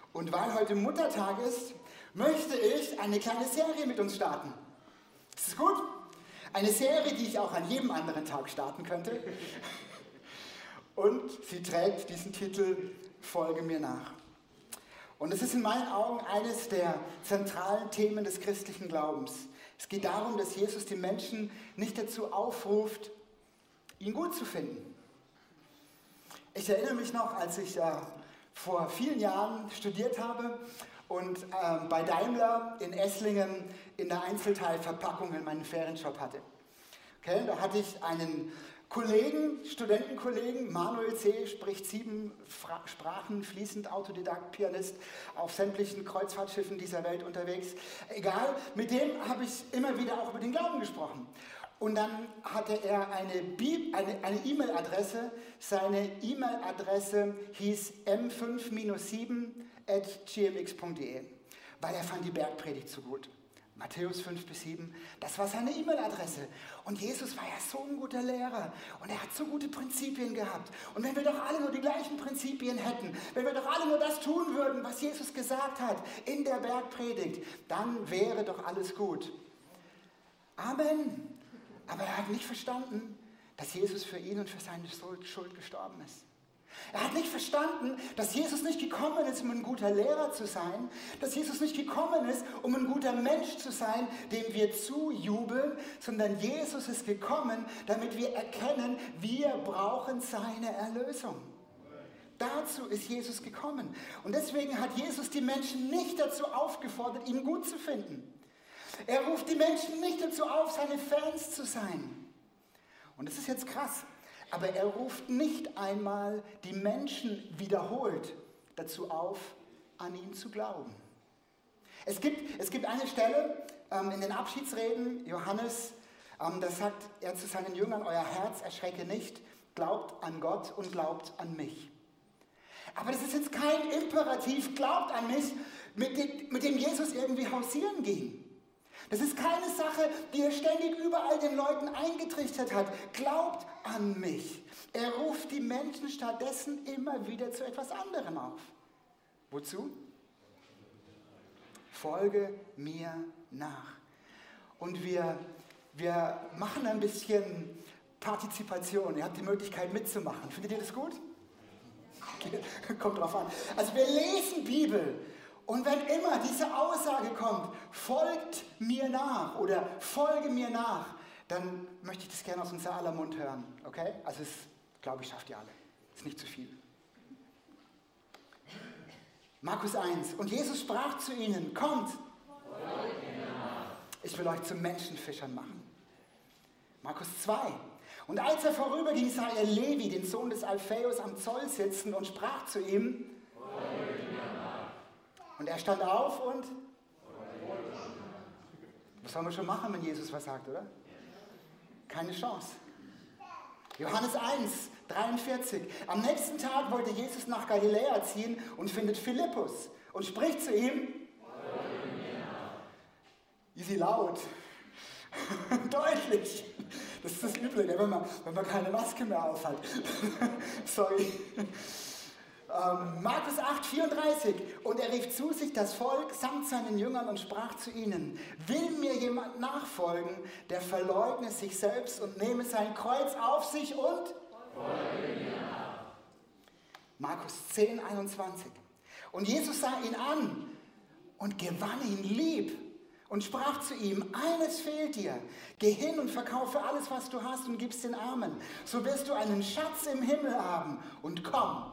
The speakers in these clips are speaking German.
Und weil heute Muttertag ist, möchte ich eine kleine Serie mit uns starten. Ist das gut? Eine Serie, die ich auch an jedem anderen Tag starten könnte. Und sie trägt diesen Titel Folge mir nach. Und es ist in meinen Augen eines der zentralen Themen des christlichen Glaubens. Es geht darum, dass Jesus die Menschen nicht dazu aufruft, ihn gut zu finden. Ich erinnere mich noch, als ich vor vielen Jahren studiert habe und bei Daimler in Esslingen in der Einzelteilverpackung meinen Ferienjob hatte. Okay, da hatte ich einen Studentenkollegen, Manuel C., spricht 7 Sprachen, fließend Autodidakt, Pianist, auf sämtlichen Kreuzfahrtschiffen dieser Welt unterwegs. Egal, mit dem habe ich immer wieder auch über den Glauben gesprochen. Und dann hatte er eine E-Mail-Adresse. Seine E-Mail-Adresse hieß m5-7@gmx.de, weil er fand die Bergpredigt so gut. Matthäus 5-7, das war seine E-Mail-Adresse. Und Jesus war ja so ein guter Lehrer und er hat so gute Prinzipien gehabt. Und wenn wir doch alle nur die gleichen Prinzipien hätten, wenn wir doch alle nur das tun würden, was Jesus gesagt hat in der Bergpredigt, dann wäre doch alles gut. Amen. Aber er hat nicht verstanden, dass Jesus für ihn und für seine Schuld gestorben ist. Er hat nicht verstanden, dass Jesus nicht gekommen ist, um ein guter Lehrer zu sein, dass Jesus nicht gekommen ist, um ein guter Mensch zu sein, dem wir zujubeln, sondern Jesus ist gekommen, damit wir erkennen, wir brauchen seine Erlösung. Dazu ist Jesus gekommen. Und deswegen hat Jesus die Menschen nicht dazu aufgefordert, ihn gut zu finden. Er ruft die Menschen nicht dazu auf, seine Fans zu sein. Und das ist jetzt krass. Aber er ruft nicht einmal die Menschen wiederholt dazu auf, an ihn zu glauben. Es gibt eine Stelle in den Abschiedsreden, Johannes, da sagt er zu seinen Jüngern, euer Herz erschrecke nicht, glaubt an Gott und glaubt an mich. Aber das ist jetzt kein Imperativ, glaubt an mich, mit dem Jesus irgendwie hausieren ging. Das ist keine Sache, die er ständig überall den Leuten eingetrichtert hat. Glaubt an mich. Er ruft die Menschen stattdessen immer wieder zu etwas anderem auf. Wozu? Folge mir nach. Und wir machen ein bisschen Partizipation. Ihr habt die Möglichkeit mitzumachen. Findet ihr das gut? Okay. Kommt drauf an. Also wir lesen Bibel. Und wenn immer diese Aussage kommt, folgt mir nach oder folge mir nach, dann möchte ich das gerne aus unser aller Mund hören. Okay? Also es, glaube ich, schafft ihr alle. Ist nicht zu viel. Markus 1. Und Jesus sprach zu ihnen, kommt, folgt mir nach. Ich will euch zu Menschenfischern machen. Markus 2. Und als er vorüberging, sah er Levi, den Sohn des Alphaeus, am Zoll sitzen und sprach zu ihm, und er stand auf und... Was sollen wir schon machen, wenn Jesus was sagt, oder? Keine Chance. Johannes 1, 43. Am nächsten Tag wollte Jesus nach Galiläa ziehen und findet Philippus und spricht zu ihm. Easy laut. Deutlich. Das ist das Üble, wenn man keine Maske mehr aufhat. Sorry. Markus 8, 34. Und er rief zu sich das Volk samt seinen Jüngern und sprach zu ihnen, will mir jemand nachfolgen, der verleugne sich selbst und nehme sein Kreuz auf sich und folge mir nach. Markus 10, 21. Und Jesus sah ihn an und gewann ihn lieb und sprach zu ihm, eines fehlt dir, geh hin und verkaufe alles, was du hast und gib's den Armen, so wirst du einen Schatz im Himmel haben und komm.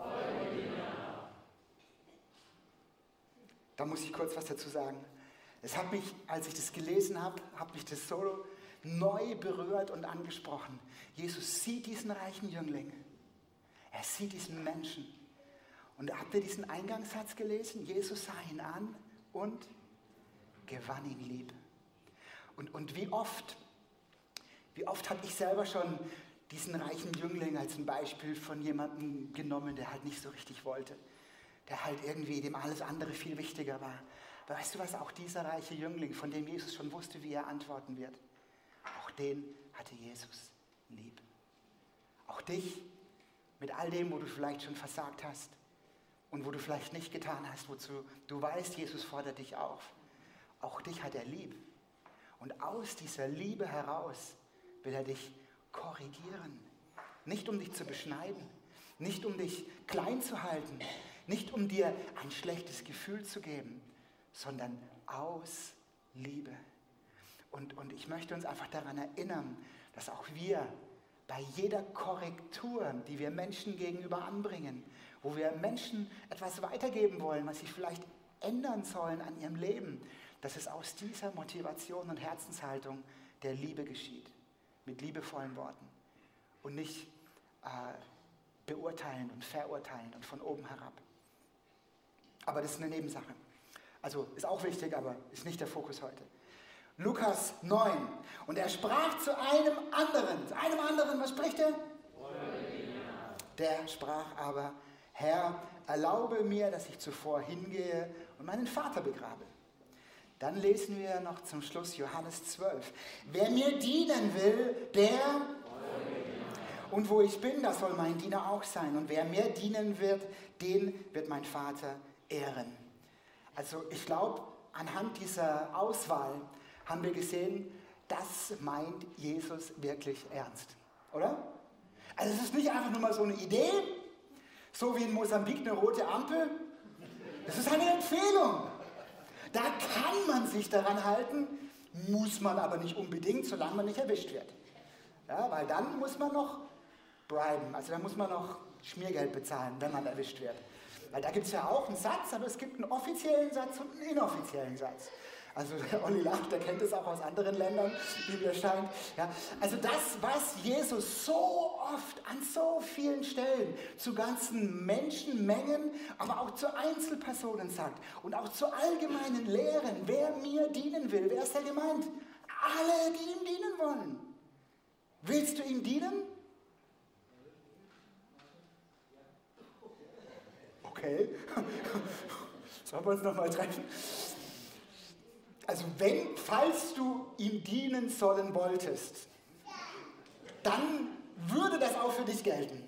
Da muss ich kurz was dazu sagen. Es hat mich, als ich das gelesen habe, hat mich das so neu berührt und angesprochen. Jesus sieht diesen reichen Jüngling. Er sieht diesen Menschen. Und habt ihr diesen Eingangssatz gelesen? Jesus sah ihn an und gewann ihn lieb. Und wie oft habe ich selber schon diesen reichen Jüngling als ein Beispiel von jemandem genommen, der halt nicht so richtig wollte. Der halt irgendwie dem alles andere viel wichtiger war. Aber weißt du was, auch dieser reiche Jüngling, von dem Jesus schon wusste, wie er antworten wird, auch den hatte Jesus lieb. Auch dich, mit all dem, wo du vielleicht schon versagt hast, und wo du vielleicht nicht getan hast, wozu du weißt, Jesus fordert dich auf. Auch dich hat er lieb. Und aus dieser Liebe heraus will er dich korrigieren. Nicht um dich zu beschneiden, nicht um dich klein zu halten, nicht um dir ein schlechtes Gefühl zu geben, sondern aus Liebe. Und ich möchte uns einfach daran erinnern, dass auch wir bei jeder Korrektur, die wir Menschen gegenüber anbringen, wo wir Menschen etwas weitergeben wollen, was sie vielleicht ändern sollen an ihrem Leben, dass es aus dieser Motivation und Herzenshaltung der Liebe geschieht, mit liebevollen Worten und nicht beurteilen und verurteilen und von oben herab. Aber das ist eine Nebensache. Also ist auch wichtig, aber ist nicht der Fokus heute. Lukas 9. Und er sprach zu einem anderen, was spricht er? Der sprach aber, Herr, erlaube mir, dass ich zuvor hingehe und meinen Vater begrabe. Dann lesen wir noch zum Schluss Johannes 12. Wer mir dienen will, der... Und wo ich bin, da soll mein Diener auch sein. Und wer mir dienen wird, den wird mein Vater ehren. Also ich glaube, anhand dieser Auswahl haben wir gesehen, das meint Jesus wirklich ernst. Oder? Also es ist nicht einfach nur mal so eine Idee, so wie in Mosambik eine rote Ampel. Das ist eine Empfehlung. Da kann man sich daran halten, muss man aber nicht unbedingt, solange man nicht erwischt wird. Ja, weil dann muss man noch briben, also dann muss man noch Schmiergeld bezahlen, wenn man erwischt wird. Weil da gibt es ja auch einen Satz, aber es gibt einen offiziellen Satz und einen inoffiziellen Satz. Also der Olli lacht, der kennt es auch aus anderen Ländern, wie mir scheint. Ja, also das, was Jesus so oft an so vielen Stellen zu ganzen Menschenmengen, aber auch zu Einzelpersonen sagt und auch zu allgemeinen Lehren, wer mir dienen will, wer ist da gemeint? Alle, die ihm dienen wollen. Willst du ihm dienen? Okay, sollen wir uns nochmal treffen? Also falls du ihm dienen sollen wolltest, dann würde das auch für dich gelten.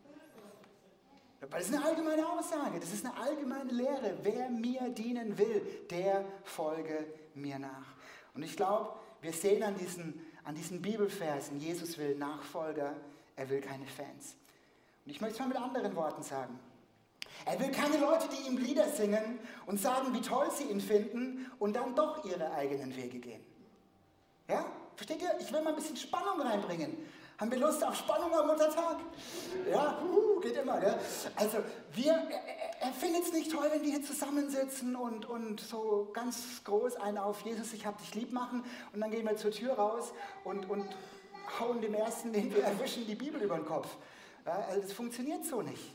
Weil das ist eine allgemeine Aussage, das ist eine allgemeine Lehre. Wer mir dienen will, der folge mir nach. Und ich glaube, wir sehen an diesen Bibelversen, Jesus will Nachfolger, er will keine Fans. Und ich möchte es mal mit anderen Worten sagen. Er will keine Leute, die ihm Lieder singen und sagen, wie toll sie ihn finden und dann doch ihre eigenen Wege gehen. Ja? Versteht ihr? Ich will mal ein bisschen Spannung reinbringen. Haben wir Lust auf Spannung am Muttertag? Ja, geht immer. Gell? Also, er findet es nicht toll, wenn wir hier zusammensitzen und so ganz groß einen auf Jesus, ich hab dich lieb machen und dann gehen wir zur Tür raus und hauen dem Ersten, den wir erwischen, die Bibel über den Kopf. Ja, also das funktioniert so nicht.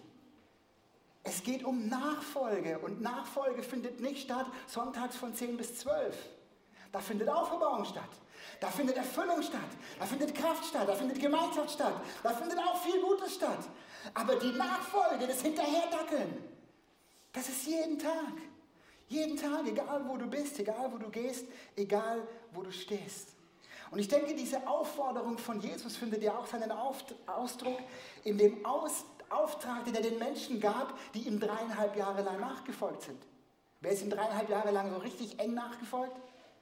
Es geht um Nachfolge und Nachfolge findet nicht statt sonntags von 10 bis 12. Da findet Auferbauung statt, da findet Erfüllung statt, da findet Kraft statt, da findet Gemeinschaft statt, da findet auch viel Gutes statt. Aber die Nachfolge, das Hinterherdackeln, das ist jeden Tag. Jeden Tag, egal wo du bist, egal wo du gehst, egal wo du stehst. Und ich denke, diese Aufforderung von Jesus findet ja auch seinen Ausdruck in dem Auftrag, den er den Menschen gab, die ihm 3,5 Jahre lang nachgefolgt sind. Wer ist ihm 3,5 Jahre lang so richtig eng nachgefolgt?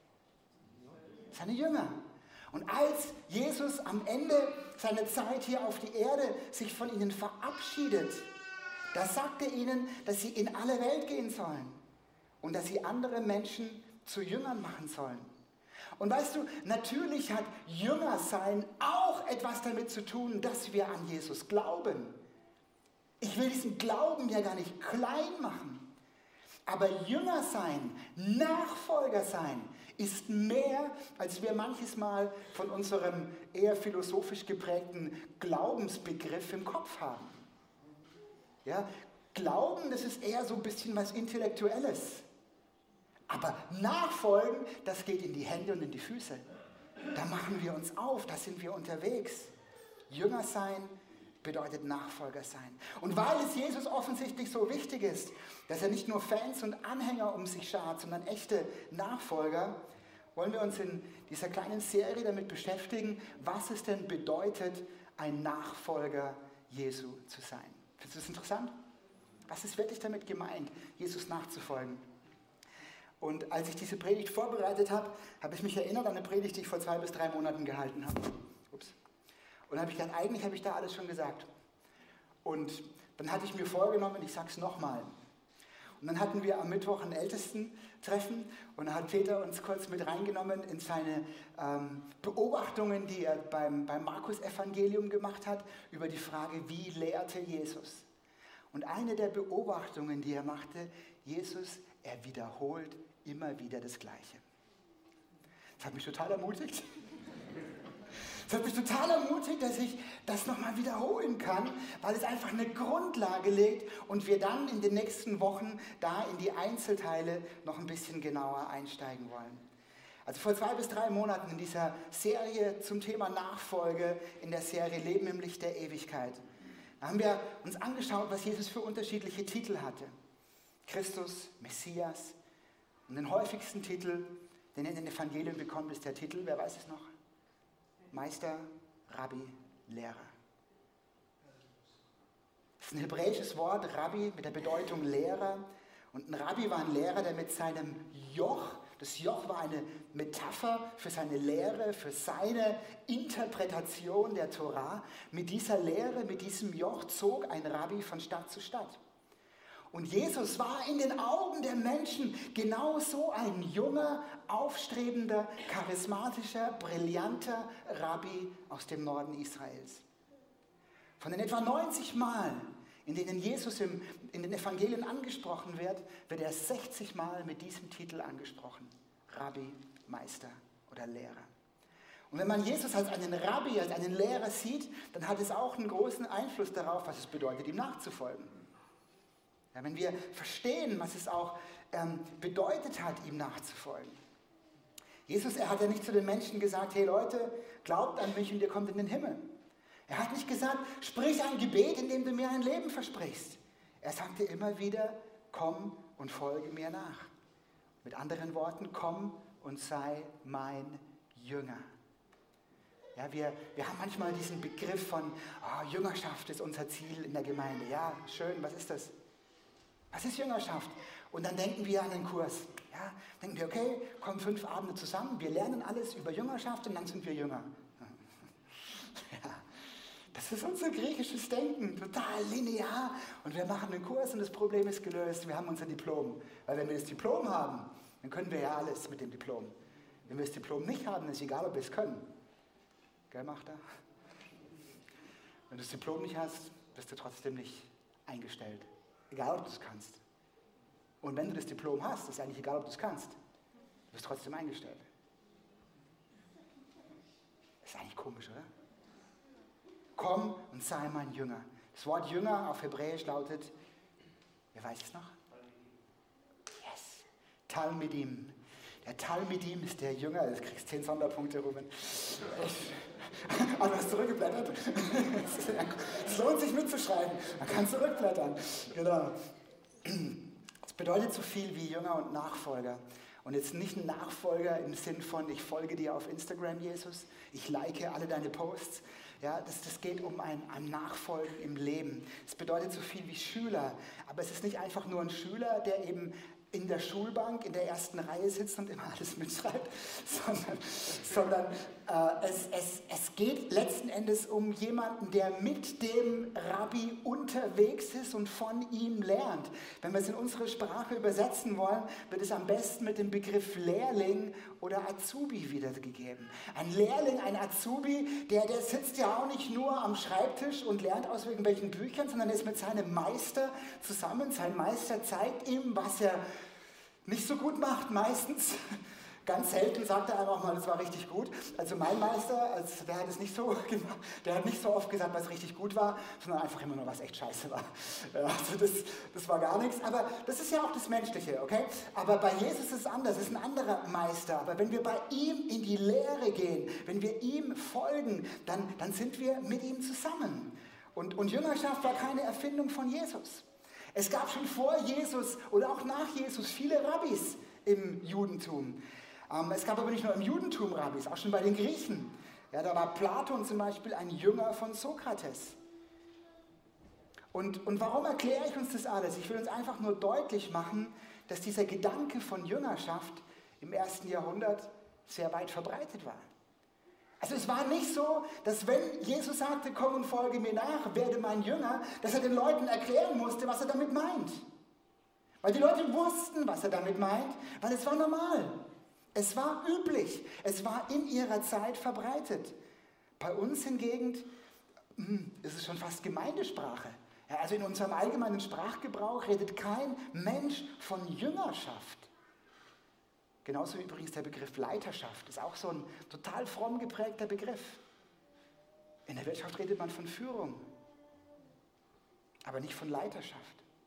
Seine Jünger. Und als Jesus am Ende seiner Zeit hier auf die Erde sich von ihnen verabschiedet, da sagt er ihnen, dass sie in alle Welt gehen sollen und dass sie andere Menschen zu Jüngern machen sollen. Und weißt du, natürlich hat Jüngersein auch etwas damit zu tun, dass wir an Jesus glauben. Ich will diesen Glauben ja gar nicht klein machen. Aber Jünger sein, Nachfolger sein, ist mehr, als wir manches Mal von unserem eher philosophisch geprägten Glaubensbegriff im Kopf haben. Ja, Glauben, das ist eher so ein bisschen was Intellektuelles. Aber Nachfolgen, das geht in die Hände und in die Füße. Da machen wir uns auf, da sind wir unterwegs. Jünger sein bedeutet Nachfolger sein. Und weil es Jesus offensichtlich so wichtig ist, dass er nicht nur Fans und Anhänger um sich schart, sondern echte Nachfolger, wollen wir uns in dieser kleinen Serie damit beschäftigen, was es denn bedeutet, ein Nachfolger Jesu zu sein. Findest du das interessant? Was ist wirklich damit gemeint, Jesus nachzufolgen? Und als ich diese Predigt vorbereitet habe, habe ich mich erinnert an eine Predigt, die ich vor 2 bis 3 Monaten gehalten habe. Ups. Und dann habe ich gedacht, eigentlich habe ich da alles schon gesagt. Und dann hatte ich mir vorgenommen, ich sage es nochmal. Und dann hatten wir am Mittwoch ein Ältestentreffen und da hat Peter uns kurz mit reingenommen in seine Beobachtungen, die er beim Markus-Evangelium gemacht hat, über die Frage, wie lehrte Jesus. Und eine der Beobachtungen, die er machte, Jesus, er wiederholt immer wieder das Gleiche. Das hat mich total ermutigt. Dass ich das nochmal wiederholen kann, weil es einfach eine Grundlage legt und wir dann in den nächsten Wochen da in die Einzelteile noch ein bisschen genauer einsteigen wollen. Also vor 2 bis 3 Monaten in dieser Serie zum Thema Nachfolge, in der Serie Leben im Licht der Ewigkeit, da haben wir uns angeschaut, was Jesus für unterschiedliche Titel hatte. Christus, Messias. Und den häufigsten Titel, den er in den Evangelien bekommt, ist der Titel, wer weiß es noch? Meister, Rabbi, Lehrer. Das ist ein hebräisches Wort, Rabbi, mit der Bedeutung Lehrer. Und ein Rabbi war ein Lehrer, der mit seinem Joch, das Joch war eine Metapher für seine Lehre, für seine Interpretation der Torah. Mit dieser Lehre, mit diesem Joch zog ein Rabbi von Stadt zu Stadt. Und Jesus war in den Augen der Menschen genauso ein junger, aufstrebender, charismatischer, brillanter Rabbi aus dem Norden Israels. Von den etwa 90 Mal, in denen Jesus in den Evangelien angesprochen wird, wird er 60 Mal mit diesem Titel angesprochen. Rabbi, Meister oder Lehrer. Und wenn man Jesus als einen Rabbi, als einen Lehrer sieht, dann hat es auch einen großen Einfluss darauf, was es bedeutet, ihm nachzufolgen. Ja, wenn wir verstehen, was es auch bedeutet hat, ihm nachzufolgen. Jesus, er hat ja nicht zu den Menschen gesagt, hey Leute, glaubt an mich und ihr kommt in den Himmel. Er hat nicht gesagt, sprich ein Gebet, in dem du mir ein Leben versprichst. Er sagte immer wieder, komm und folge mir nach. Mit anderen Worten, komm und sei mein Jünger. Ja, wir haben manchmal diesen Begriff von, Jüngerschaft ist unser Ziel in der Gemeinde. Ja, schön, was ist das? Was ist Jüngerschaft? Und dann denken wir an den Kurs. Ja, denken wir, okay, kommen 5 Abende zusammen, wir lernen alles über Jüngerschaft und dann sind wir Jünger. Ja, das ist unser griechisches Denken, total linear. Und wir machen einen Kurs und das Problem ist gelöst. Wir haben unser Diplom. Weil wenn wir das Diplom haben, dann können wir ja alles mit dem Diplom. Wenn wir das Diplom nicht haben, ist egal, ob wir es können. Gell, Magda? Wenn du das Diplom nicht hast, bist du trotzdem nicht eingestellt. Egal, ob du es kannst. Und wenn du das Diplom hast, ist eigentlich egal, ob du es kannst. Du bist trotzdem eingestellt. Das ist eigentlich komisch, oder? Komm und sei mein Jünger. Das Wort Jünger auf Hebräisch lautet, wer weiß es noch? Yes. Talmidim. Der Talmidim ist der Jünger. Du kriegst 10 Sonderpunkte, Ruben. Aber du hast zurückgeblättert. Es lohnt sich mitzuschreiben. Man kann zurückblättern. Genau. Es bedeutet so viel wie Jünger und Nachfolger. Und jetzt nicht ein Nachfolger im Sinn von, ich folge dir auf Instagram, Jesus. Ich like alle deine Posts. Ja, das geht um ein Nachfolgen im Leben. Es bedeutet so viel wie Schüler. Aber es ist nicht einfach nur ein Schüler, der eben in der Schulbank in der ersten Reihe sitzt und immer alles mitschreibt, sondern es geht letzten Endes um jemanden, der mit dem Rabbi unterwegs ist und von ihm lernt. Wenn wir es in unsere Sprache übersetzen wollen, wird es am besten mit dem Begriff Lehrling oder Azubi wiedergegeben. Ein Lehrling, ein Azubi, der sitzt ja auch nicht nur am Schreibtisch und lernt aus irgendwelchen Büchern, sondern ist mit seinem Meister zusammen. Sein Meister zeigt ihm, was er nicht so gut macht, meistens. Ganz selten sagt er einfach mal, das war richtig gut. Also mein Meister, der hat es nicht so gemacht, der hat nicht so oft gesagt, was richtig gut war, sondern einfach immer nur, was echt scheiße war. Also das war gar nichts. Aber das ist ja auch das Menschliche, okay? Aber bei Jesus ist es anders, es ist ein anderer Meister. Aber wenn wir bei ihm in die Lehre gehen, wenn wir ihm folgen, dann sind wir mit ihm zusammen. Und Jüngerschaft war keine Erfindung von Jesus. Es gab schon vor Jesus oder auch nach Jesus viele Rabbis im Judentum. Es gab aber nicht nur im Judentum Rabbis, auch schon bei den Griechen. Ja, da war Platon zum Beispiel ein Jünger von Sokrates. Und warum erkläre ich uns das alles? Ich will uns einfach nur deutlich machen, dass dieser Gedanke von Jüngerschaft im 1. Jahrhundert sehr weit verbreitet war. Also es war nicht so, dass wenn Jesus sagte, komm und folge mir nach, werde mein Jünger, dass er den Leuten erklären musste, was er damit meint. Weil die Leute wussten, was er damit meint, weil es war normal. Es war üblich. Es war in ihrer Zeit verbreitet. Bei uns hingegen ist es schon fast Gemeindesprache. Ja, also in unserem allgemeinen Sprachgebrauch redet kein Mensch von Jüngerschaft. Genauso wie übrigens der Begriff Leiterschaft. Ist auch so ein total fromm geprägter Begriff. In der Wirtschaft redet man von Führung, aber nicht von Leiterschaft.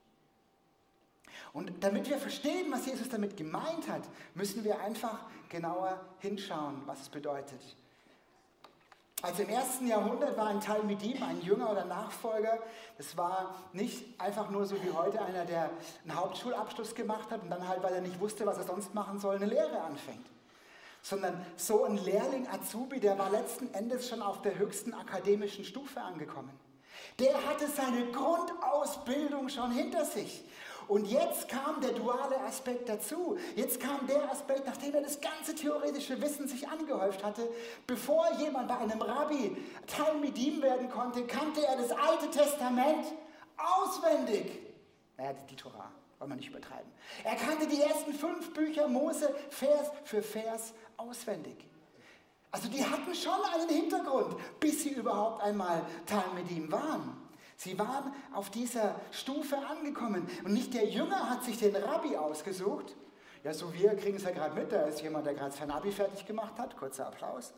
Und damit wir verstehen, was Jesus damit gemeint hat, müssen wir einfach genauer hinschauen, was es bedeutet. Also im 1. Jahrhundert war ein Talmidim, ein Jünger oder Nachfolger, das war nicht einfach nur so wie heute einer, der einen Hauptschulabschluss gemacht hat und dann halt, weil er nicht wusste, was er sonst machen soll, eine Lehre anfängt. Sondern so ein Lehrling Azubi, der war letzten Endes schon auf der höchsten akademischen Stufe angekommen. Der hatte seine Grundausbildung schon hinter sich. Und jetzt kam der duale Aspekt dazu. Jetzt kam der Aspekt, nachdem er das ganze theoretische Wissen sich angehäuft hatte. Bevor jemand bei einem Rabbi Talmidim werden konnte, kannte er das Alte Testament auswendig. Naja, die Tora, wollen wir nicht übertreiben. Er kannte die ersten 5 Bücher Mose Vers für Vers auswendig. Also die hatten schon einen Hintergrund, bis sie überhaupt einmal Talmidim waren. Sie waren auf dieser Stufe angekommen. Und nicht der Jünger hat sich den Rabbi ausgesucht. Ja, so wir kriegen es ja gerade mit. Da ist jemand, der gerade sein Abi fertig gemacht hat. Kurzer Applaus.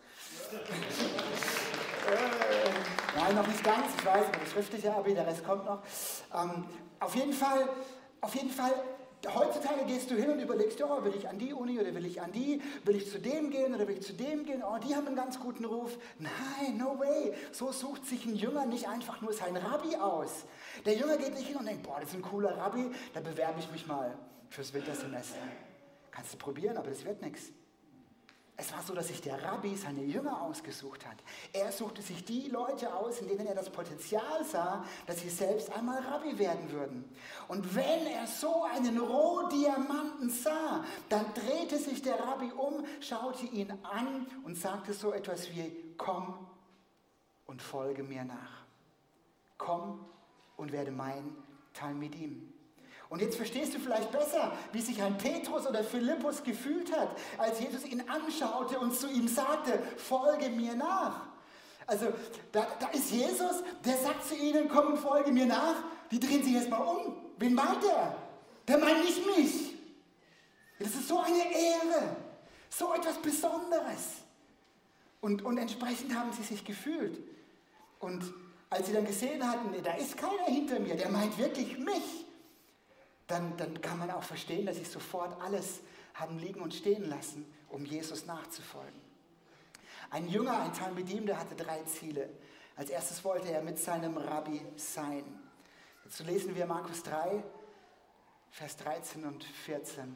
Nein, noch nicht ganz. Ich weiß, aber das schriftliche Abi, der Rest kommt noch. Auf jeden Fall, heutzutage gehst du hin und überlegst, oh, will ich an die Uni oder will ich an die? Will ich zu dem gehen oder will ich zu dem gehen? Oh, die haben einen ganz guten Ruf. Nein, no way. So sucht sich ein Jünger nicht einfach nur seinen Rabbi aus. Der Jünger geht nicht hin und denkt, boah, das ist ein cooler Rabbi, da bewerbe ich mich mal fürs Wintersemester. Kannst du probieren, aber das wird nichts. Es war so, dass sich der Rabbi seine Jünger ausgesucht hat. Er suchte sich die Leute aus, in denen er das Potenzial sah, dass sie selbst einmal Rabbi werden würden. Und wenn er so einen Rohdiamanten sah, dann drehte sich der Rabbi um, schaute ihn an und sagte so etwas wie, komm und folge mir nach. Komm und werde mein Talmidim. Und jetzt verstehst du vielleicht besser, wie sich ein Petrus oder Philippus gefühlt hat, als Jesus ihn anschaute und zu ihm sagte, folge mir nach. Also da ist Jesus, der sagt zu ihnen, komm und folge mir nach. Die drehen sich erstmal um. Wen meint er? Der meint nicht mich. Das ist so eine Ehre, so etwas Besonderes. Und entsprechend haben sie sich gefühlt. Und als sie dann gesehen hatten, da ist keiner hinter mir, der meint wirklich mich, dann kann man auch verstehen, dass sie sofort alles haben liegen und stehen lassen, um Jesus nachzufolgen. Ein Jünger, ein Talmidim, der hatte 3 Ziele. Als erstes wollte er mit seinem Rabbi sein. Dazu lesen wir Markus 3, Vers 13 und 14.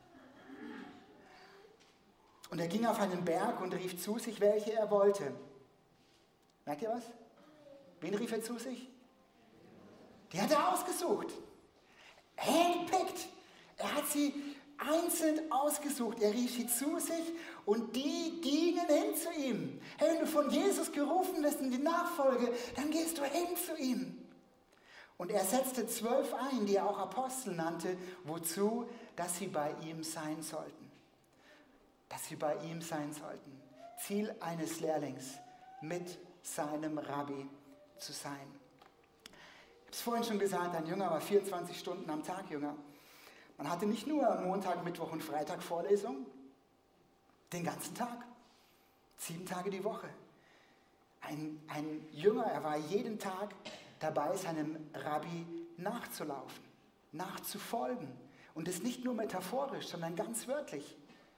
Und er ging auf einen Berg und rief zu sich, welche er wollte. Merkt ihr was? Wen rief er zu sich? Die hat er ausgesucht. Handpicked. Er hat sie einzeln ausgesucht. Er rief sie zu sich und die gingen hin zu ihm. Hey, wenn du von Jesus gerufen wirst in die Nachfolge, dann gehst du hin zu ihm. Und er setzte 12 ein, die er auch Apostel nannte, wozu? Dass sie bei ihm sein sollten. Dass sie bei ihm sein sollten. Ziel eines Lehrlings, mit seinem Rabbi zu sein. Ich habe es vorhin schon gesagt, ein Jünger war 24 Stunden am Tag Jünger. Man hatte nicht nur Montag, Mittwoch und Freitag Vorlesung, den ganzen Tag, 7 Tage die Woche. Ein Jünger, er war jeden Tag dabei, seinem Rabbi nachzulaufen, nachzufolgen. Und das nicht nur metaphorisch, sondern ganz wörtlich.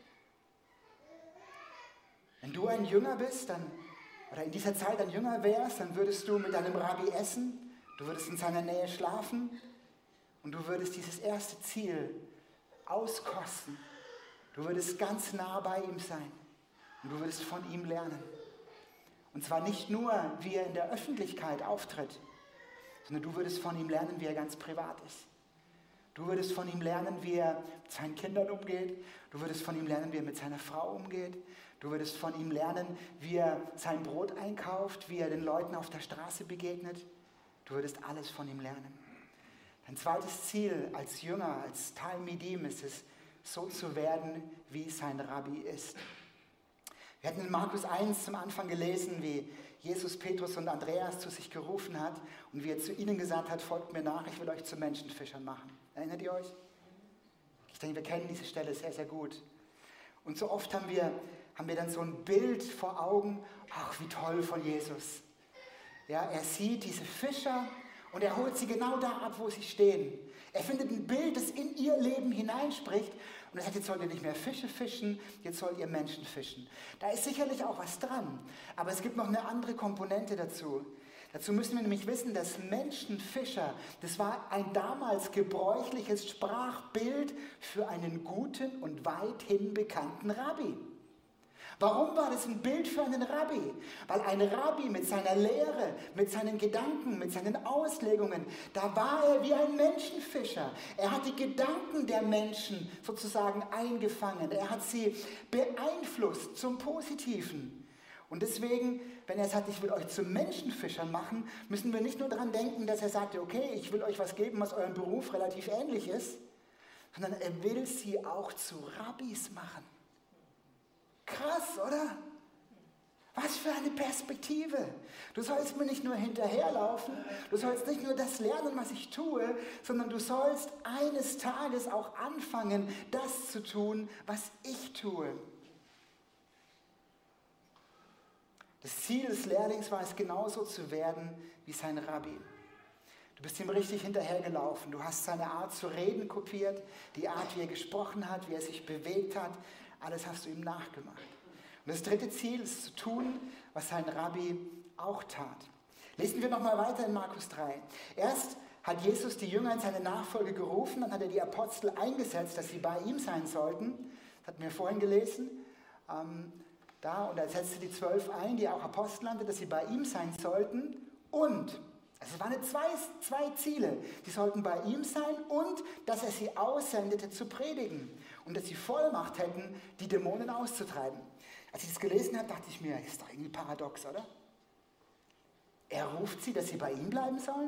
Wenn du ein Jünger bist, oder in dieser Zeit ein Jünger wärst, dann würdest du mit deinem Rabbi essen, du würdest in seiner Nähe schlafen und du würdest dieses erste Ziel auskosten. Du würdest ganz nah bei ihm sein und du würdest von ihm lernen. Und zwar nicht nur, wie er in der Öffentlichkeit auftritt, sondern du würdest von ihm lernen, wie er ganz privat ist. Du würdest von ihm lernen, wie er mit seinen Kindern umgeht. Du würdest von ihm lernen, wie er mit seiner Frau umgeht. Du würdest von ihm lernen, wie er sein Brot einkauft, wie er den Leuten auf der Straße begegnet. Du würdest alles von ihm lernen. Dein zweites Ziel als Jünger, als Talmidim ist es, so zu werden, wie sein Rabbi ist. Wir hatten in Markus 1 zum Anfang gelesen, wie Jesus Petrus und Andreas zu sich gerufen hat und wie er zu ihnen gesagt hat, folgt mir nach, ich will euch zu Menschenfischern machen. Erinnert ihr euch? Ich denke, wir kennen diese Stelle sehr, sehr gut. Und so oft haben wir dann so ein Bild vor Augen, ach, wie toll von Jesus. Ja, er sieht diese Fischer und er holt sie genau da ab, wo sie stehen. Er findet ein Bild, das in ihr Leben hineinspricht und er sagt, jetzt sollt ihr nicht mehr Fische fischen, jetzt sollt ihr Menschen fischen. Da ist sicherlich auch was dran, aber es gibt noch eine andere Komponente dazu. Dazu müssen wir nämlich wissen, dass Menschenfischer, das war ein damals gebräuchliches Sprachbild für einen guten und weithin bekannten Rabbi. Warum war das ein Bild für einen Rabbi? Weil ein Rabbi mit seiner Lehre, mit seinen Gedanken, mit seinen Auslegungen, da war er wie ein Menschenfischer. Er hat die Gedanken der Menschen sozusagen eingefangen. Er hat sie beeinflusst zum Positiven. Und deswegen, wenn er sagt, ich will euch zu Menschenfischern machen, müssen wir nicht nur daran denken, dass er sagte, okay, ich will euch was geben, was eurem Beruf relativ ähnlich ist, sondern er will sie auch zu Rabbis machen. Krass, oder? Was für eine Perspektive. Du sollst mir nicht nur hinterherlaufen, du sollst nicht nur das lernen, was ich tue, sondern du sollst eines Tages auch anfangen, das zu tun, was ich tue. Das Ziel des Lehrlings war es, genauso zu werden wie sein Rabbi. Du bist ihm richtig hinterhergelaufen. Du hast seine Art zu reden kopiert, die Art, wie er gesprochen hat, wie er sich bewegt hat. Alles hast du ihm nachgemacht. Und das dritte Ziel ist zu tun, was sein Rabbi auch tat. Lesen wir nochmal weiter in Markus 3. Erst hat Jesus die Jünger in seine Nachfolge gerufen, dann hat er die Apostel eingesetzt, dass sie bei ihm sein sollten. Das hatten wir vorhin gelesen. Und er setzte die 12 ein, die auch Apostel nannte, dass sie bei ihm sein sollten. Und, also es waren zwei Ziele. Sie sollten bei ihm sein und, dass er sie aussendete zu predigen. Und dass sie Vollmacht hätten, die Dämonen auszutreiben. Als ich das gelesen habe, dachte ich mir, das ist doch irgendwie paradox, oder? Er ruft sie, dass sie bei ihm bleiben sollen.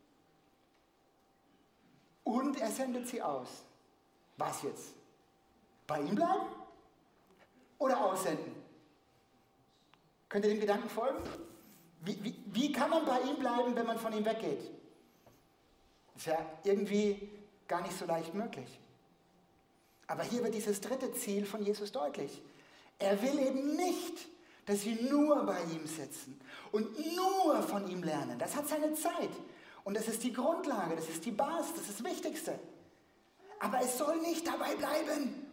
Und er sendet sie aus. Was jetzt? Bei ihm bleiben? Oder aussenden? Könnt ihr dem Gedanken folgen? Wie kann man bei ihm bleiben, wenn man von ihm weggeht? Das ist ja irgendwie gar nicht so leicht möglich. Aber hier wird dieses dritte Ziel von Jesus deutlich. Er will eben nicht, dass sie nur bei ihm sitzen und nur von ihm lernen. Das hat seine Zeit. Und das ist die Grundlage, das ist die Basis, das ist das Wichtigste. Aber es soll nicht dabei bleiben.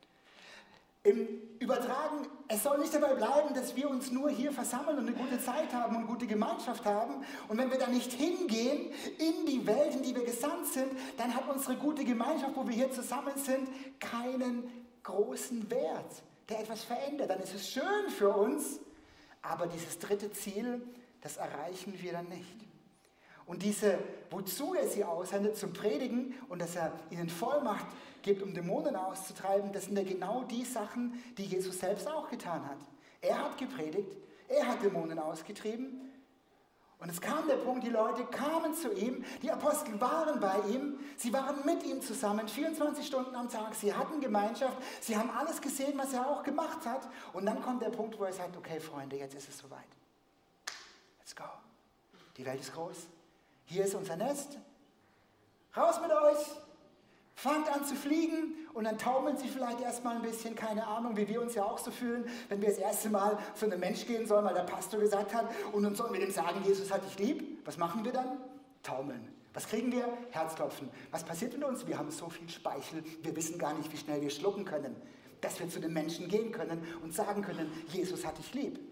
Im Übertragen, es soll nicht dabei bleiben, dass wir uns nur hier versammeln und eine gute Zeit haben und gute Gemeinschaft haben. Und wenn wir da nicht hingehen in die Welt, in die wir gesandt sind, dann hat unsere gute Gemeinschaft, wo wir hier zusammen sind, keinen großen Wert, der etwas verändert. Dann ist es schön für uns, aber dieses dritte Ziel, das erreichen wir dann nicht. Und wozu er sie aussendet, zum Predigen und dass er ihnen Vollmacht gibt, um Dämonen auszutreiben, das sind ja genau die Sachen, die Jesus selbst auch getan hat. Er hat gepredigt, er hat Dämonen ausgetrieben und es kam der Punkt, die Leute kamen zu ihm, die Apostel waren bei ihm, sie waren mit ihm zusammen, 24 Stunden am Tag, sie hatten Gemeinschaft, sie haben alles gesehen, was er auch gemacht hat und dann kommt der Punkt, wo er sagt, okay Freunde, jetzt ist es soweit. Let's go. Die Welt ist groß. Hier ist unser Nest. Raus mit euch. Fangt an zu fliegen und dann taumeln sie vielleicht erstmal ein bisschen, keine Ahnung, wie wir uns ja auch so fühlen, wenn wir das erste Mal zu einem Mensch gehen sollen, weil der Pastor gesagt hat und uns sollen wir dem sagen, Jesus hat dich lieb. Was machen wir dann? Taumeln. Was kriegen wir? Herzklopfen. Was passiert mit uns? Wir haben so viel Speichel, wir wissen gar nicht, wie schnell wir schlucken können, dass wir zu den Menschen gehen können und sagen können, Jesus hat dich lieb.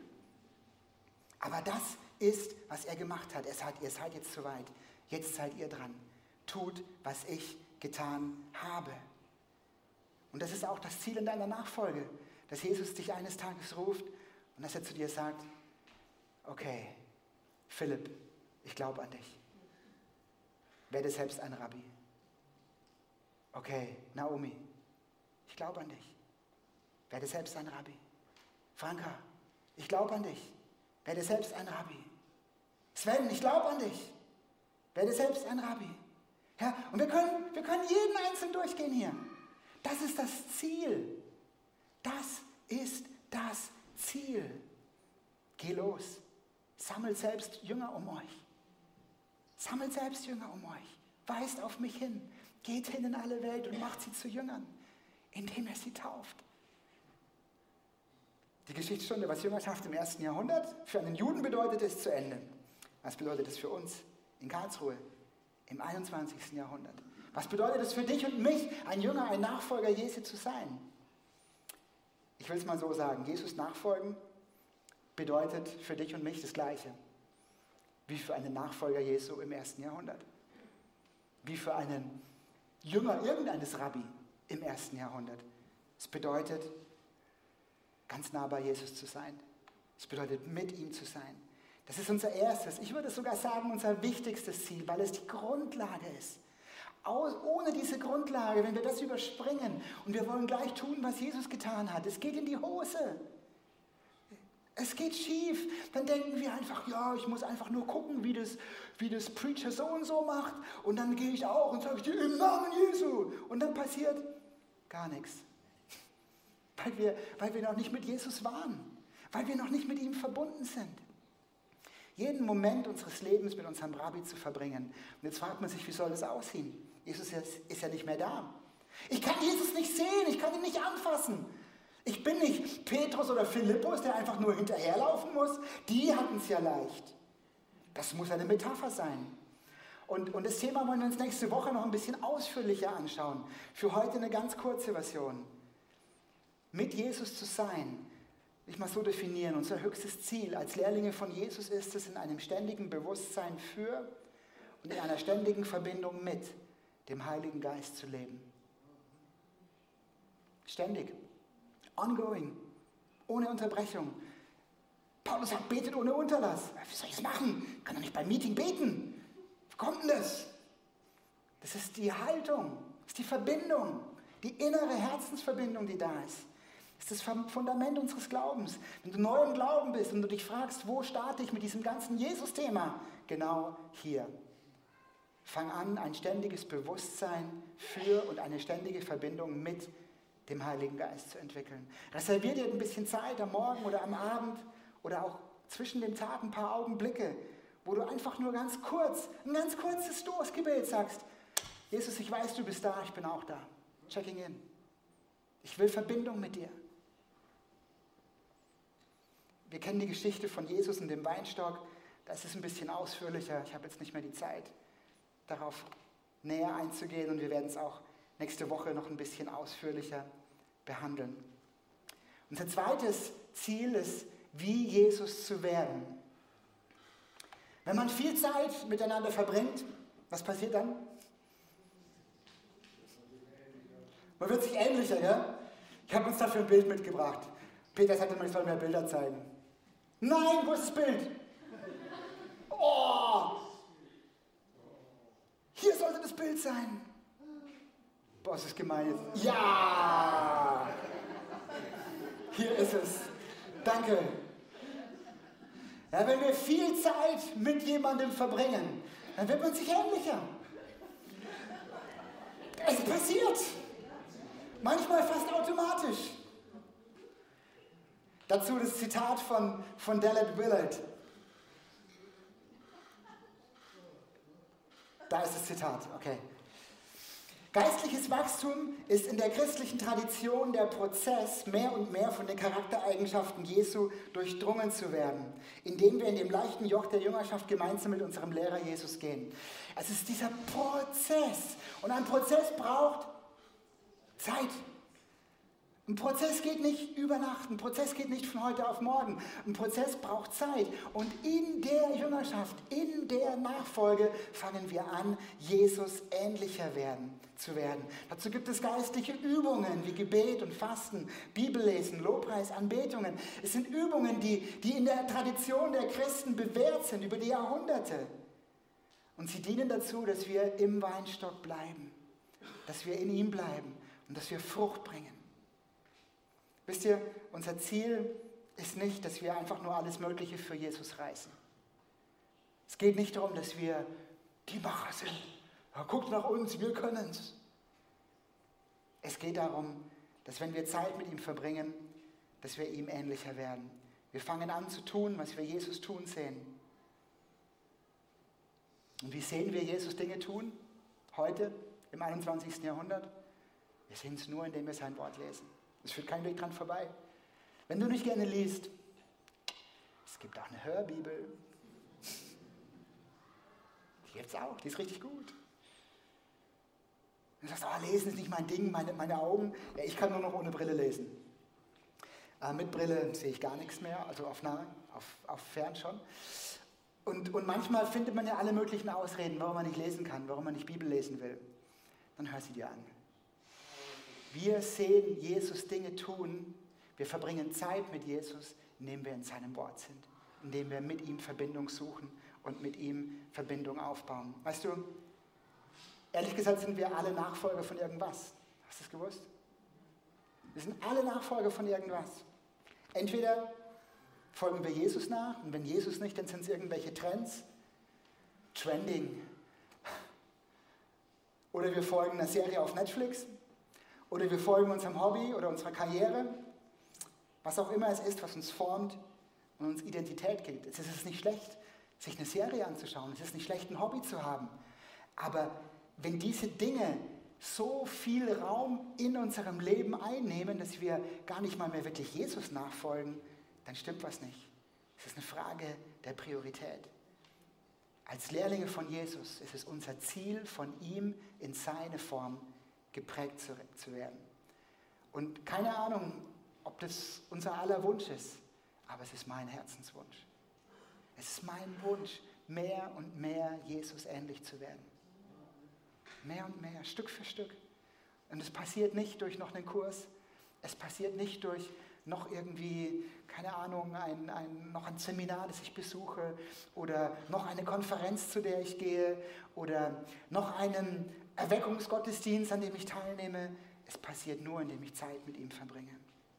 Aber das ist, was er gemacht hat. Er sagt, ihr seid jetzt soweit. Jetzt seid ihr dran. Tut, was ich getan habe. Und das ist auch das Ziel in deiner Nachfolge, dass Jesus dich eines Tages ruft und dass er zu dir sagt, okay, Philipp, ich glaube an dich. Werde selbst ein Rabbi. Okay, Naomi, ich glaube an dich. Werde selbst ein Rabbi. Franka, ich glaube an dich. Werde selbst ein Rabbi. Sven, ich glaube an dich. Werde selbst ein Rabbi. Ja, und wir können jeden einzeln durchgehen hier. Das ist das Ziel. Das ist das Ziel. Geh los. Sammelt selbst Jünger um euch. Sammelt selbst Jünger um euch. Weist auf mich hin. Geht hin in alle Welt und macht sie zu Jüngern, indem er sie tauft. Die Geschichtsstunde, was Jüngerschaft im 1. Jahrhundert für einen Juden bedeutet, ist zu Ende. Was bedeutet es für uns in Karlsruhe im 21. Jahrhundert? Was bedeutet es für dich und mich, ein Jünger, ein Nachfolger Jesu zu sein? Ich will es mal so sagen, Jesus nachfolgen bedeutet für dich und mich das Gleiche wie für einen Nachfolger Jesu im 1. Jahrhundert. Wie für einen Jünger irgendeines Rabbi im 1. Jahrhundert. Es bedeutet, ganz nah bei Jesus zu sein. Es bedeutet, mit ihm zu sein. Das ist unser erstes, ich würde sogar sagen, unser wichtigstes Ziel, weil es die Grundlage ist. Ohne diese Grundlage, wenn wir das überspringen und wir wollen gleich tun, was Jesus getan hat, es geht in die Hose. Es geht schief. Dann denken wir einfach, ja, ich muss einfach nur gucken, wie das Preacher so und so macht. Und dann gehe ich auch und sage, im Namen Jesu. Und dann passiert gar nichts. Weil wir noch nicht mit Jesus waren. Weil wir noch nicht mit ihm verbunden sind. Jeden Moment unseres Lebens mit unserem Rabbi zu verbringen. Und jetzt fragt man sich, wie soll das aussehen? Jesus ist ja nicht mehr da. Ich kann Jesus nicht sehen, ich kann ihn nicht anfassen. Ich bin nicht Petrus oder Philippus, der einfach nur hinterherlaufen muss. Die hatten es ja leicht. Das muss eine Metapher sein. Und das Thema wollen wir uns nächste Woche noch ein bisschen ausführlicher anschauen. Für heute eine ganz kurze Version. Mit Jesus zu sein, will ich mal so definieren, unser höchstes Ziel als Lehrlinge von Jesus ist es, in einem ständigen Bewusstsein für und in einer ständigen Verbindung mit dem Heiligen Geist zu leben. Ständig. Ongoing, ohne Unterbrechung. Paulus sagt, betet ohne Unterlass. Wie soll ich das machen? Kann doch nicht beim Meeting beten. Wie kommt denn das? Das ist die Haltung, das ist die Verbindung, die innere Herzensverbindung, die da ist. Das ist das Fundament unseres Glaubens. Wenn du neu im Glauben bist und du dich fragst, wo starte ich mit diesem ganzen Jesus-Thema? Genau hier. Fang an, ein ständiges Bewusstsein für und eine ständige Verbindung mit dem Heiligen Geist zu entwickeln. Reservier dir ein bisschen Zeit am Morgen oder am Abend oder auch zwischen dem Tag ein paar Augenblicke, wo du einfach nur ein ganz kurzes Stoßgebet sagst, Jesus, ich weiß, du bist da, ich bin auch da. Checking in. Ich will Verbindung mit dir. Wir kennen die Geschichte von Jesus und dem Weinstock, da ist es ein bisschen ausführlicher. Ich habe jetzt nicht mehr die Zeit, darauf näher einzugehen und wir werden es auch nächste Woche noch ein bisschen ausführlicher behandeln. Unser zweites Ziel ist, wie Jesus zu werden. Wenn man viel Zeit miteinander verbringt, was passiert dann? Man wird sich ähnlicher, ja? Ich habe uns dafür ein Bild mitgebracht. Peter sagte mal, ich soll mehr Bilder zeigen. Nein, wo ist das Bild? Oh! Hier sollte das Bild sein. Boah, das ist gemein jetzt. Ja! Hier ist es. Danke. Ja, wenn wir viel Zeit mit jemandem verbringen, dann wird man sich ähnlicher. Es passiert. Manchmal fast automatisch. Dazu das Zitat von Dallas Willard. Da ist das Zitat, okay. Geistliches Wachstum ist in der christlichen Tradition der Prozess, mehr und mehr von den Charaktereigenschaften Jesu durchdrungen zu werden, indem wir in dem leichten Joch der Jüngerschaft gemeinsam mit unserem Lehrer Jesus gehen. Es ist dieser Prozess und ein Prozess braucht Zeit. Ein Prozess geht nicht über Nacht, ein Prozess geht nicht von heute auf morgen. Ein Prozess braucht Zeit. Und in der Jüngerschaft, in der Nachfolge fangen wir an, Jesus ähnlicher zu werden. Dazu gibt es geistliche Übungen wie Gebet und Fasten, Bibellesen, Lobpreis, Anbetungen. Es sind Übungen, die in der Tradition der Christen bewährt sind über die Jahrhunderte. Und sie dienen dazu, dass wir im Weinstock bleiben, dass wir in ihm bleiben und dass wir Frucht bringen. Wisst ihr, unser Ziel ist nicht, dass wir einfach nur alles Mögliche für Jesus reißen. Es geht nicht darum, dass wir die Macher sind. Ja, guckt nach uns, wir können es. Es geht darum, dass wenn wir Zeit mit ihm verbringen, dass wir ihm ähnlicher werden. Wir fangen an zu tun, was wir Jesus tun sehen. Und wie sehen wir Jesus Dinge tun? Heute, im 21. Jahrhundert? Wir sehen es nur, indem wir sein Wort lesen. Es führt kein Weg dran vorbei. Wenn du nicht gerne liest, es gibt auch eine Hörbibel. Die gibt es auch, die ist richtig gut. Du sagst, lesen ist nicht mein Ding, meine Augen. Ja, ich kann nur noch ohne Brille lesen. Mit Brille sehe ich gar nichts mehr, also auf nah, auf fern schon. Und manchmal findet man ja alle möglichen Ausreden, warum man nicht lesen kann, warum man nicht Bibel lesen will. Dann hör sie dir an. Wir sehen Jesus Dinge tun, wir verbringen Zeit mit Jesus, indem wir in seinem Wort sind, indem wir mit ihm Verbindung suchen und mit ihm Verbindung aufbauen. Weißt du, ehrlich gesagt sind wir alle Nachfolger von irgendwas. Hast du das gewusst? Wir sind alle Nachfolger von irgendwas. Entweder folgen wir Jesus nach und wenn Jesus nicht, dann sind es irgendwelche Trends, Trending. Oder wir folgen einer Serie auf Netflix. Oder wir folgen unserem Hobby oder unserer Karriere. Was auch immer es ist, was uns formt und uns Identität gibt. Es ist nicht schlecht, sich eine Serie anzuschauen. Es ist nicht schlecht, ein Hobby zu haben. Aber wenn diese Dinge so viel Raum in unserem Leben einnehmen, dass wir gar nicht mal mehr wirklich Jesus nachfolgen, dann stimmt was nicht. Es ist eine Frage der Priorität. Als Lehrlinge von Jesus ist es unser Ziel, von ihm in seine Form geprägt zu werden. Und keine Ahnung, ob das unser aller Wunsch ist, aber es ist mein Herzenswunsch. Es ist mein Wunsch, mehr und mehr Jesus ähnlich zu werden. Mehr und mehr, Stück für Stück. Und es passiert nicht durch noch einen Kurs, es passiert nicht durch noch irgendwie, keine Ahnung, noch ein Seminar, das ich besuche oder noch eine Konferenz, zu der ich gehe oder noch einen Erweckungsgottesdienst, an dem ich teilnehme. Es passiert nur, indem ich Zeit mit ihm verbringe.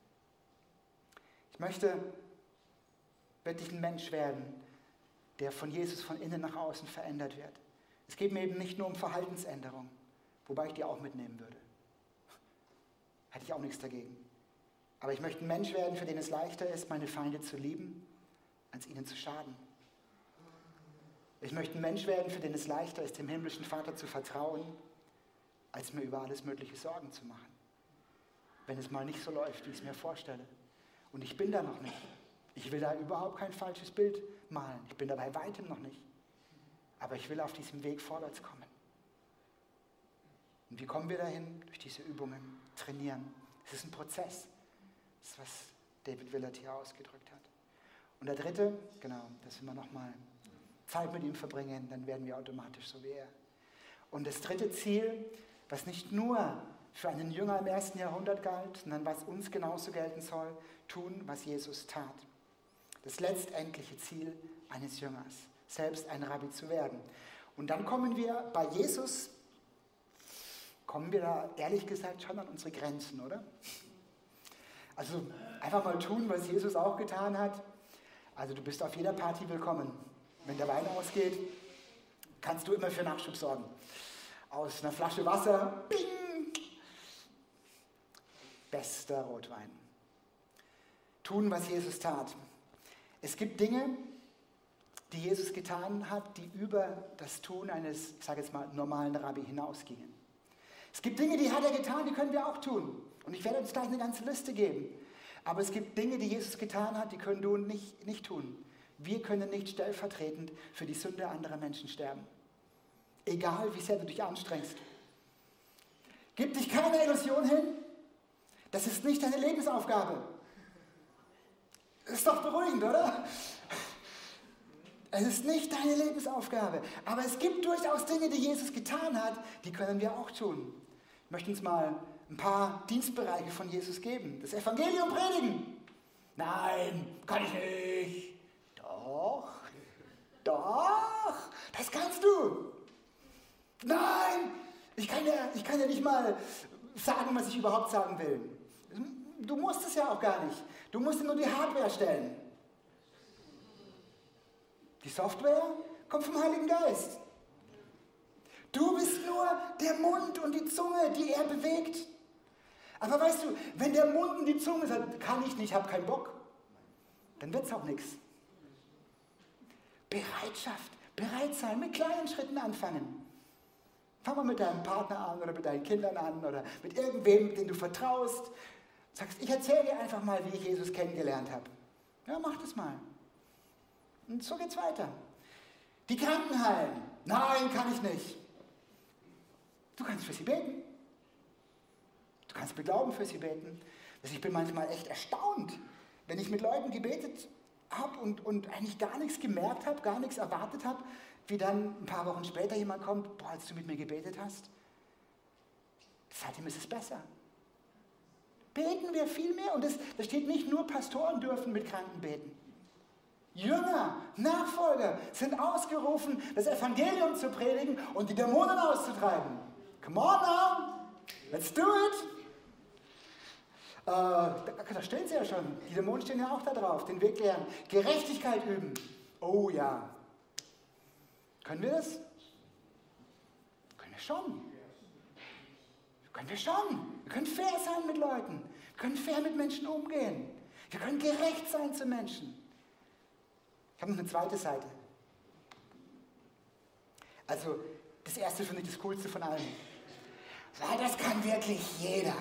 Ich möchte wirklich ein Mensch werden, der von Jesus von innen nach außen verändert wird. Es geht mir eben nicht nur um Verhaltensänderung, wobei ich die auch mitnehmen würde. Hätte ich auch nichts dagegen. Aber ich möchte ein Mensch werden, für den es leichter ist, meine Feinde zu lieben, als ihnen zu schaden. Ich möchte ein Mensch werden, für den es leichter ist, dem himmlischen Vater zu vertrauen, als mir über alles mögliche Sorgen zu machen. Wenn es mal nicht so läuft, wie ich es mir vorstelle. Und ich bin da noch nicht. Ich will da überhaupt kein falsches Bild malen. Ich bin da bei weitem noch nicht. Aber ich will auf diesem Weg vorwärts kommen. Und wie kommen wir dahin? Durch diese Übungen, trainieren. Es ist ein Prozess. Das ist, was David Willard hier ausgedrückt hat. Und der dritte, genau, dass wir nochmal Zeit mit ihm verbringen, dann werden wir automatisch so wie er. Und das dritte Ziel, was nicht nur für einen Jünger im 1. Jahrhundert galt, sondern was uns genauso gelten soll, tun, was Jesus tat. Das letztendliche Ziel eines Jüngers, selbst ein Rabbi zu werden. Und dann kommen wir bei Jesus, da ehrlich gesagt schon an unsere Grenzen, oder? Also einfach mal tun, was Jesus auch getan hat. Also du bist auf jeder Party willkommen. Wenn der Wein ausgeht, kannst du immer für Nachschub sorgen. Aus einer Flasche Wasser, bing! Bester Rotwein. Tun, was Jesus tat. Es gibt Dinge, die Jesus getan hat, die über das Tun eines, ich sage jetzt mal, normalen Rabbi hinausgingen. Es gibt Dinge, die hat er getan, die können wir auch tun. Und ich werde uns gleich eine ganze Liste geben. Aber es gibt Dinge, die Jesus getan hat, die können du nicht tun. Wir können nicht stellvertretend für die Sünde anderer Menschen sterben. Egal, wie sehr du dich anstrengst. Gib dich keine Illusion hin. Das ist nicht deine Lebensaufgabe. Ist doch beruhigend, oder? Es ist nicht deine Lebensaufgabe. Aber es gibt durchaus Dinge, die Jesus getan hat, die können wir auch tun. Ich möchte uns mal ein paar Dienstbereiche von Jesus geben. Das Evangelium predigen. Nein, kann ich nicht. Doch, das kannst du. Nein, ich kann ja nicht mal sagen, was ich überhaupt sagen will. Du musst es ja auch gar nicht. Du musst nur die Hardware stellen. Die Software kommt vom Heiligen Geist. Du bist nur der Mund und die Zunge, die er bewegt. Aber weißt du, wenn der Mund und die Zunge sagt, kann ich nicht, habe keinen Bock, dann wird es auch nichts. Bereitschaft, bereit sein, mit kleinen Schritten anfangen. Fang mal mit deinem Partner an oder mit deinen Kindern an oder mit irgendwem, den du vertraust. Sagst, ich erzähle dir einfach mal, wie ich Jesus kennengelernt habe. Ja, mach das mal. Und so geht's weiter. Die Kranken heilen. Nein, kann ich nicht. Du kannst für sie beten. Du kannst mit Glauben für sie beten. Also ich bin manchmal echt erstaunt, wenn ich mit Leuten gebetet habe und eigentlich gar nichts gemerkt habe, gar nichts erwartet habe, wie dann ein paar Wochen später jemand kommt, boah, als du mit mir gebetet hast, seitdem ist es besser. Beten wir viel mehr und da steht nicht nur, Pastoren dürfen mit Kranken beten. Jünger, Nachfolger sind ausgerufen, das Evangelium zu predigen und die Dämonen auszutreiben. Come on now, let's do it. Da stehen sie ja schon, die Dämonen stehen ja auch da drauf, den Weg lernen, Gerechtigkeit üben. Oh ja. Können wir das? Können wir schon. Können wir schon. Wir können fair sein mit Leuten. Wir können fair mit Menschen umgehen. Wir können gerecht sein zu Menschen. Ich habe noch eine zweite Seite. Also, das erste finde ich das Coolste von allem. Weil das kann wirklich jeder.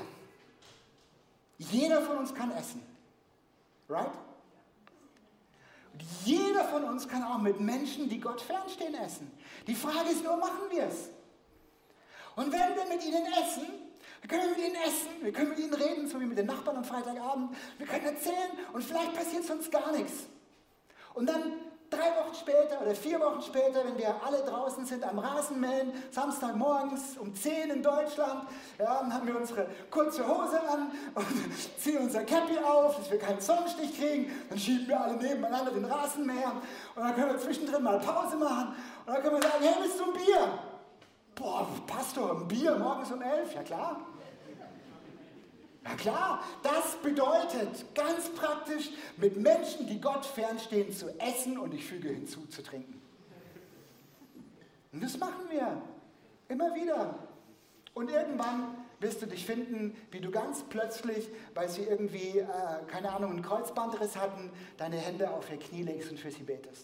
Jeder von uns kann essen. Right? Und jeder von uns kann auch mit Menschen, die Gott fernstehen, essen. Die Frage ist nur, machen wir es? Und wenn wir mit ihnen essen, wir können mit ihnen essen, wir können mit ihnen reden, so wie mit den Nachbarn am Freitagabend, wir können erzählen und vielleicht passiert sonst gar nichts. Und dann 3 Wochen später oder 4 Wochen später, wenn wir alle draußen sind am Rasenmähen, Samstagmorgens um 10 in Deutschland, ja, dann haben wir unsere kurze Hose an und ziehen unser Cappy auf, dass wir keinen Sonnenstich kriegen, dann schieben wir alle nebeneinander den Rasenmäher und dann können wir zwischendrin mal Pause machen und dann können wir sagen, hey, willst du ein Bier? Boah, Pastor, ein Bier morgens um 11, ja klar. Ja klar, das bedeutet ganz praktisch, mit Menschen, die Gott fernstehen, zu essen und ich füge hinzu, zu trinken. Und das machen wir immer wieder. Und irgendwann wirst du dich finden, wie du ganz plötzlich, weil sie irgendwie, keine Ahnung, einen Kreuzbandriss hatten, deine Hände auf ihr Knie legst und für sie betest.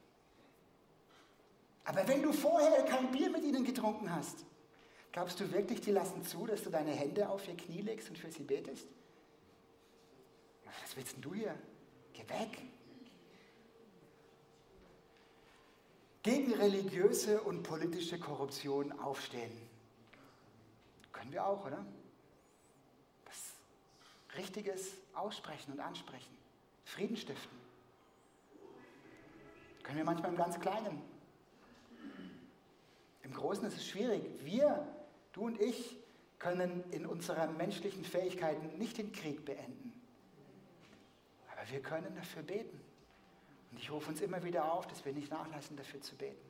Aber wenn du vorher kein Bier mit ihnen getrunken hast, glaubst du wirklich, die lassen zu, dass du deine Hände auf ihr Knie legst und für sie betest? Was willst denn du hier? Geh weg. Gegen religiöse und politische Korruption aufstehen. Können wir auch, oder? Was Richtiges aussprechen und ansprechen. Frieden stiften. Können wir manchmal im ganz Kleinen. Im Großen ist es schwierig. Wir, du und ich, können in unseren menschlichen Fähigkeiten nicht den Krieg beenden. Aber wir können dafür beten. Und ich rufe uns immer wieder auf, dass wir nicht nachlassen, dafür zu beten.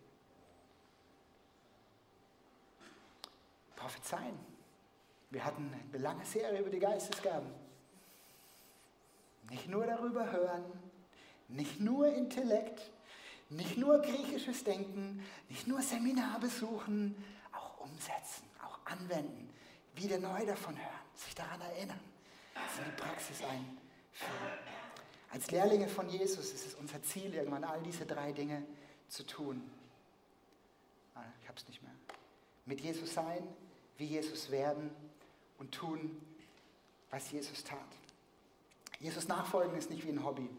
Prophezeien. Wir hatten eine lange Serie über die Geistesgaben. Nicht nur darüber hören, nicht nur Intellekt, nicht nur griechisches Denken, nicht nur Seminar besuchen, auch umsetzen, auch anwenden, wieder neu davon hören, sich daran erinnern, es in die Praxis einführen. Als Lehrlinge von Jesus ist es unser Ziel, irgendwann all diese 3 Dinge zu tun. Ich habe es nicht mehr. Mit Jesus sein, wie Jesus werden und tun, was Jesus tat. Jesus nachfolgen ist nicht wie ein Hobby.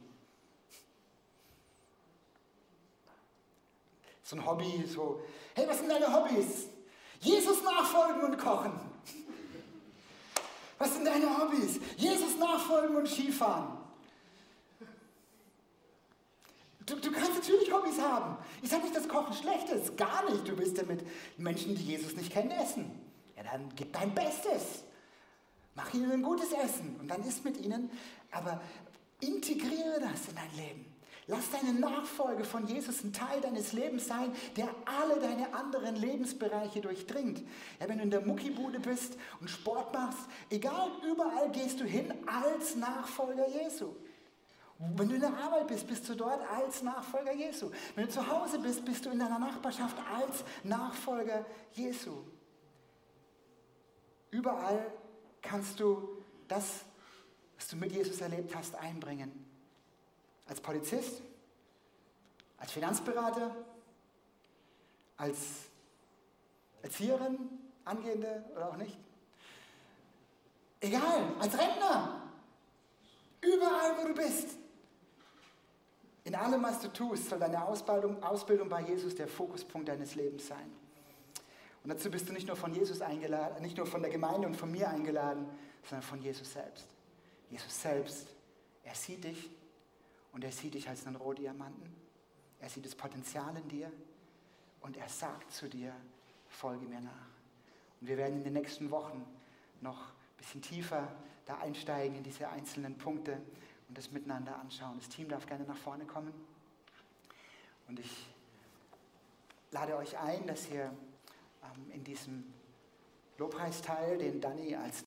So ein Hobby, so, hey, was sind deine Hobbys? Jesus nachfolgen und kochen. Was sind deine Hobbys? Jesus nachfolgen und Skifahren. Du kannst natürlich Hobbys haben. Ich sage nicht, dass Kochen schlecht ist. Gar nicht. Du willst ja mit Menschen, die Jesus nicht kennen, essen. Ja, dann gib dein Bestes. Mach ihnen ein gutes Essen und dann isst mit ihnen. Aber integriere das in dein Leben. Lass deine Nachfolge von Jesus ein Teil deines Lebens sein, der alle deine anderen Lebensbereiche durchdringt. Ja, wenn du in der Muckibude bist und Sport machst, egal, überall gehst du hin als Nachfolger Jesu. Wenn du in der Arbeit bist, bist du dort als Nachfolger Jesu. Wenn du zu Hause bist, bist du in deiner Nachbarschaft als Nachfolger Jesu. Überall kannst du das, was du mit Jesus erlebt hast, einbringen. Als Polizist, als Finanzberater, als Erzieherin, Angehende oder auch nicht. Egal, als Rentner. Überall, wo du bist. In allem, was du tust, soll deine Ausbildung bei Jesus der Fokuspunkt deines Lebens sein. Und dazu bist du nicht nur von Jesus eingeladen, nicht nur von der Gemeinde und von mir eingeladen, sondern von Jesus selbst. Jesus selbst, er sieht dich und er sieht dich als einen Rohdiamanten. Er sieht das Potenzial in dir und er sagt zu dir, folge mir nach. Und wir werden in den nächsten Wochen noch ein bisschen tiefer da einsteigen in diese einzelnen Punkte und das miteinander anschauen. Das Team darf gerne nach vorne kommen. Und ich lade euch ein, dass ihr in diesem Lobpreisteil, den Dani als